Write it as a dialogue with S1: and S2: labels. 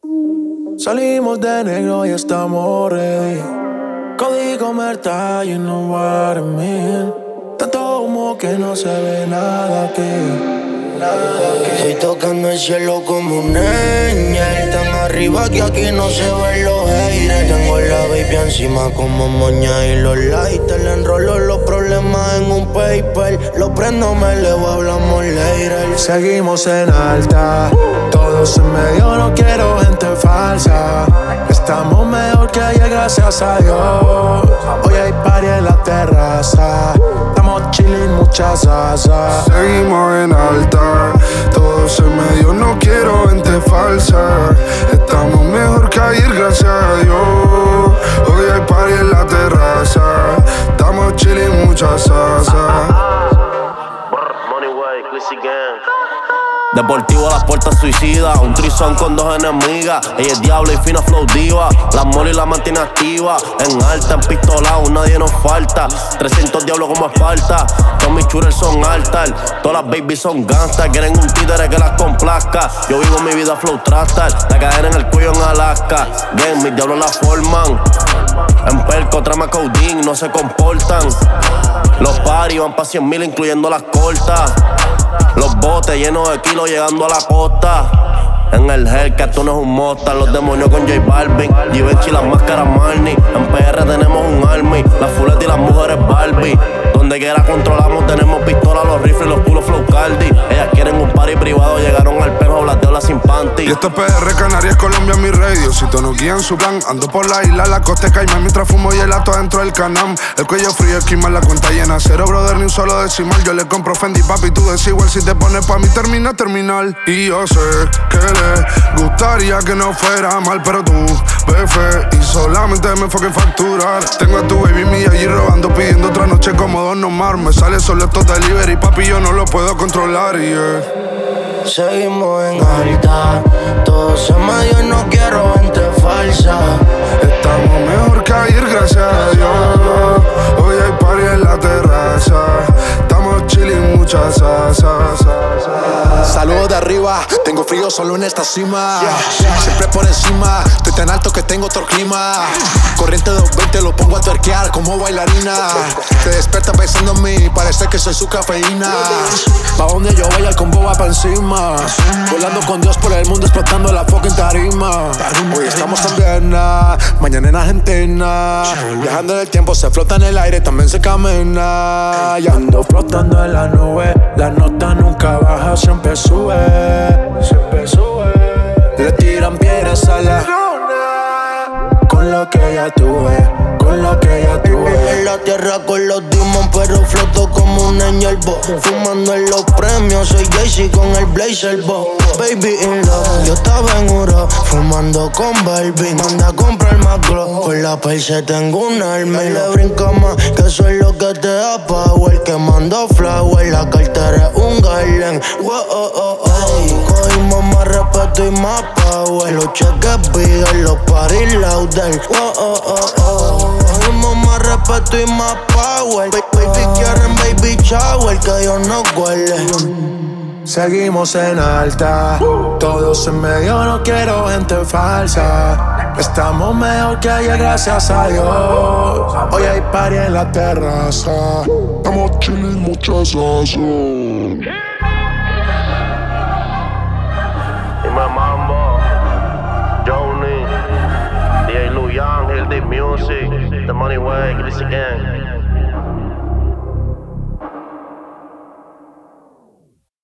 S1: Salimos de negro y estamos ready. Código Merta, you know what I mean. Tanto humo que no se ve nada aquí.
S2: Estoy tocando el cielo como un ángel, tan arriba que aquí no se ven los haters. Tengo la baby encima como moña y los lighters. Le enrolo los problemas en un paper, lo prendo, me elevo, hablamos later.
S1: Seguimos en alta, todos en medio, no quiero gente falsa. Estamos mejor que ayer, gracias a Dios. Hoy hay party en la terraza, estamos chillin', mucha salsa.
S3: Seguimos en alta, todos en medio, no quiero gente falsa. Estamos mejor que ayer, gracias a Dios. Hoy hay party en la terraza, estamos chillin', mucha salsa.
S4: Deportivo a las puertas suicida, un trizón con dos enemigas. Ella es diablo y fina flow diva. La mole y la mantiene activa. En alta, en pistolao, nadie nos falta. 300 diablos como Esparta. Todos mis shooters son altar. Todas las babies son gangsters. Quieren un títere que las complazca. Yo vivo mi vida flow trastar. La cadena en el cuello en Alaska. Gang, mis diablos la forman. En perco, trama codeine, no se comportan. Los party van pa' 100,000 incluyendo las cortas. Los botes llenos de kilos llegando a la costa. En el Hellcat tú no es un Mustang. Los demonios con J Balvin, Givenchy, las máscaras Marnie. En PR tenemos un army, las fuletas y las mujeres Barbie. Donde quiera controlamos, tenemos pistolas, los rifles y los culos flow Cardi. Ellas quieren un party privado, llegaron al perro, blateo sin panty.
S3: Y esto es PR, Canarias, Colombia, mi radio. Si tú no guían su plan, ando por la isla, la costa de Caimán, mientras fumo gelato dentro del canam. El cuello frío, esquimal, la cuenta llena. Cero, brother, ni un solo decimal. Yo le compro Fendi, papi, tú desigual. Si te pones pa' mí, termina terminal. Y yo sé que le gustaría que no fuera mal, pero tú, befe, y solamente me enfoque en facturar. Tengo a tu baby mía allí robando, pidiendo otra noche como Don Omar. Me sale solo estos delivery, papi, yo no lo puedo controlar, yeah.
S2: Seguimos en alta, todos en medio, no quiero gente falsa.
S3: Estamos mejor que ayer, gracias a Dios. Hoy hay party en la terraza, estamos chillin', mucha salsa.
S1: Saludos de arriba, tengo frío solo en esta cima. Siempre por encima, estoy tan alto que tengo otro clima. Corriente 220 lo pongo a tuerquear como bailarina. Te despierta pensando en mí, parece que soy su cafeína. Pa' donde yo vaya el combo va pa' encima. Volando con Dios por el mundo, explotando la fucking tarima. Hoy estamos en Viena, mañana en Argentina. Viajando en el tiempo, se flota en el aire, también se camina. Y ando flotando en la nube, la nota nunca baja, siempre sube. Siempre sube. Le tiran piedras a la luna, con lo que ya tuve, con lo que ya tuve.
S2: En la tierra con los demons, pero floto como un angel bo. Fumando en los premios, soy Jay-Z con el blazer bo. Baby in love, yo estaba en Uro, fumando con Barbie. Manda a comprar más glow, por la perse tengo un arma. Y le brinca más, que eso es lo que te da power. Quemando flower, la cartera es un garland. Wow, oh, oh, oh. Cogimos más respeto y más power. Los cheques bigger, los party louder. Wow, oh, oh, oh. Cogimos más respeto y más power. Baby quieren baby shower, que Dios nos guarde.
S1: Seguimos en alta, todos en medio, no quiero gente falsa. Estamos mejor que ayer, gracias a Dios. Hoy hay party en la terraza,
S3: Estamos chillin', mucha salsa.
S4: Dime Mambo, Joni, DJ Lu Young, Hill Deep Music, The Money Way, Glitzy Gang.